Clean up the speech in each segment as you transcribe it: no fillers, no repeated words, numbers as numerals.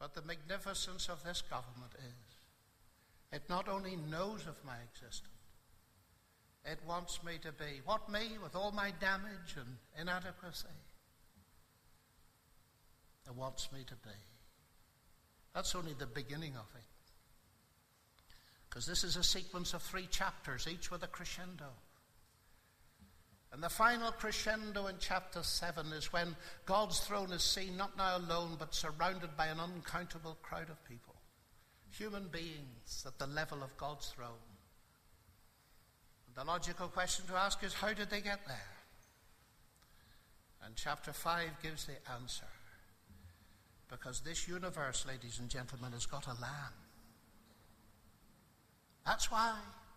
But the magnificence of this government is it not only knows of my existence, it wants me to be. What me, with all my damage and inadequacy? It wants me to be. That's only the beginning of it. Because this is a sequence of 3 chapters, each with a crescendo. And the final crescendo in chapter 7 is when God's throne is seen not now alone, but surrounded by an uncountable crowd of people. Human beings at the level of God's throne. And the logical question to ask is, how did they get there? And chapter 5 gives the answer. Because this universe, ladies and gentlemen, has got a lamb. That's why.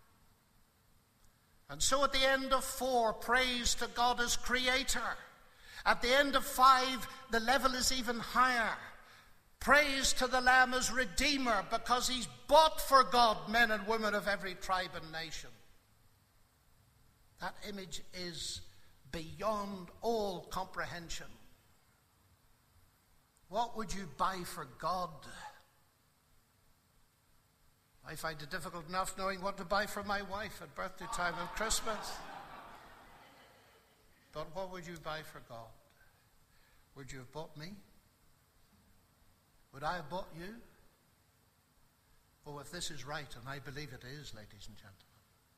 And so at the end of 4, praise to God as creator. At the end of 5, the level is even higher. Praise to the Lamb as redeemer, because he's bought for God men and women of every tribe and nation. That image is beyond all comprehension. What would you buy for God? I find it difficult enough knowing what to buy for my wife at birthday time and Christmas. But what would you buy for God? Would you have bought me? Would I have bought you? Oh, if this is right, and I believe it is, ladies and gentlemen,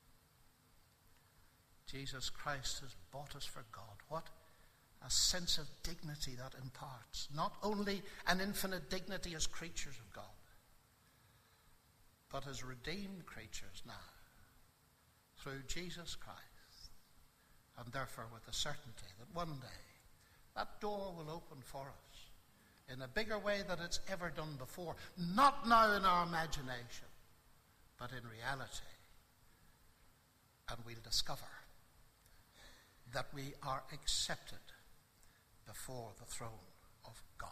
Jesus Christ has bought us for God. What a sense of dignity that imparts. Not only an infinite dignity as creatures of God, but as redeemed creatures now through Jesus Christ. And therefore with the certainty that one day that door will open for us in a bigger way than it's ever done before. Not now in our imagination, but in reality. And we'll discover that we are accepted before the throne of God.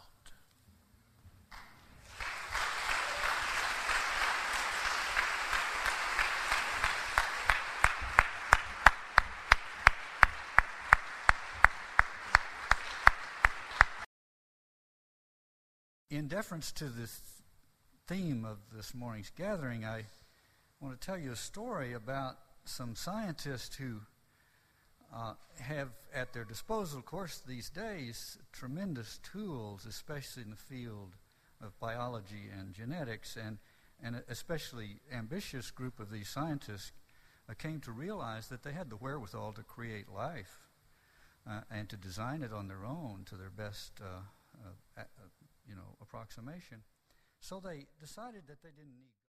In deference to the theme of this morning's gathering, I want to tell you a story about some scientists who have at their disposal, of course, these days, tremendous tools, especially in the field of biology and genetics, and an especially ambitious group of these scientists came to realize that they had the wherewithal to create life and to design it on their own to their best approximation. So they decided that they didn't need